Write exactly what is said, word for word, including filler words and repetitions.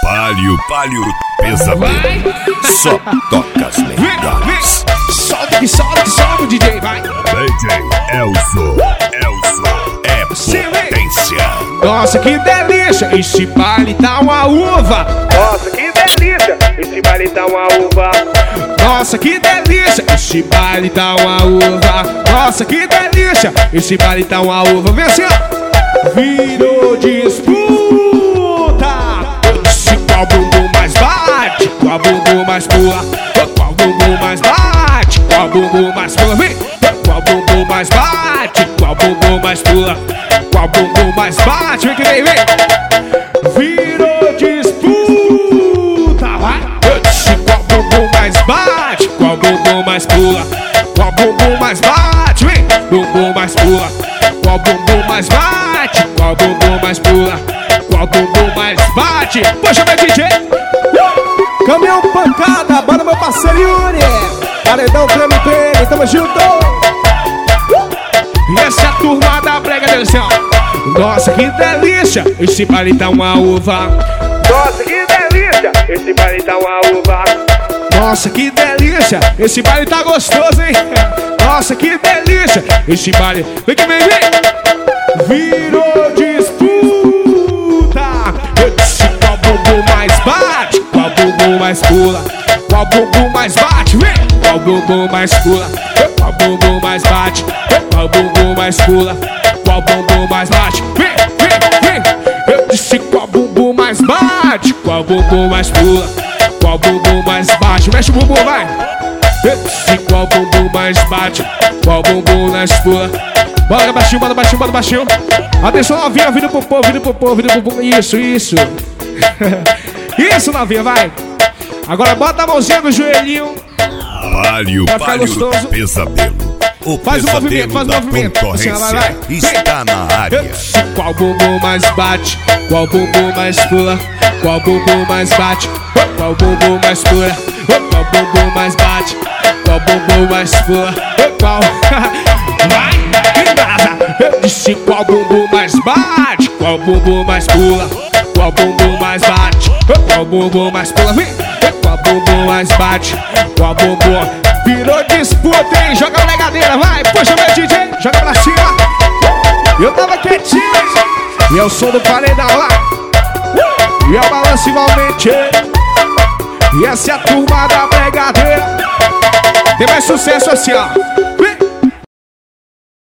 Palio, palio, pesadelo. Só toca as lendárias. Solta que solta que solta o D J, vai. D J Elzo, Elzo é potência. Nossa, que delícia, esse baile tá uma uva. Nossa, que delícia, esse baile tá uma uva. Nossa, que delícia, esse baile tá uma uva. Nossa, que delícia, esse baile tá uma uva. Vem assim, ó. Virou disputa. Se qual bumbum mais bate, qual bumbum mais pula, qual bumbum mais bate, qual bumbum mais pula, vem. Qual bumbum mais bate, qual bumbum mais pula, qual bumbum mais bate, vem que vem, vem. Virou disputa, vai. Se qual bumbum mais bate, qual bumbum mais pula, qual bumbum mais bate, vem. Bumbum mais pula, qual bumbum mais bate, qual bumbum mais pula, qual bumbum mais bate. Poxa, meu D J. Caminhão pancada, bora meu parceiro Yuri. Paredão, creme, creme, tamo junto. E essa é a turma da brega dele, assim, ó. Nossa, que delícia, esse baile tá uma uva. Nossa, que delícia, esse baile tá uma uva. Nossa, que delícia, esse baile tá gostoso, hein. Nossa, que delícia, esse baile. Vem que vem, vem. Virou disputa. Eu disse qual bumbum mais bate, qual bumbum mais pula, qual bumbum mais bate, vem. Qual bumbum mais pula, qual bumbum mais bate, qual bumbum mais pula, qual bumbum mais bate, vem, vem, vem. Eu disse qual bumbum mais bate, qual bumbum mais pula, qual bumbum mais bate. Mexe o bumbum, vai. Eu disse qual bumbum mais bate, qual bumbum mais pula. Bora baixinho, bora baixinho, bora baixinho. Atenção novinha, vindo pro povo, vindo pro povo, vindo pro povo. Isso, isso. Isso, novinha, vai. Agora bota a mãozinha no joelhinho. Palio, palio, pesadelo. O faz o movimento, faz o movimento. Assim, vai, vai. Está na área. Qual bumbum mais bate, qual bumbum mais pula, qual bumbum mais bate, qual bumbum mais pula, qual bumbum mais bate, qual bumbum mais pula, qual... Vai, eu disse qual bumbum mais bate, qual bumbum mais pula, qual bumbum mais bate, qual bumbum mais pula, vem. Qual bumbum mais bate, qual bumbum. Virou disputa, hein? Joga a legadeira, vai. Puxa meu D J, joga pra cima. Eu tava quietinho, e eu sou do paredão lá. E eu balanço igualmente. E essa é a turma da bregadeira. Tem mais sucesso assim, ó.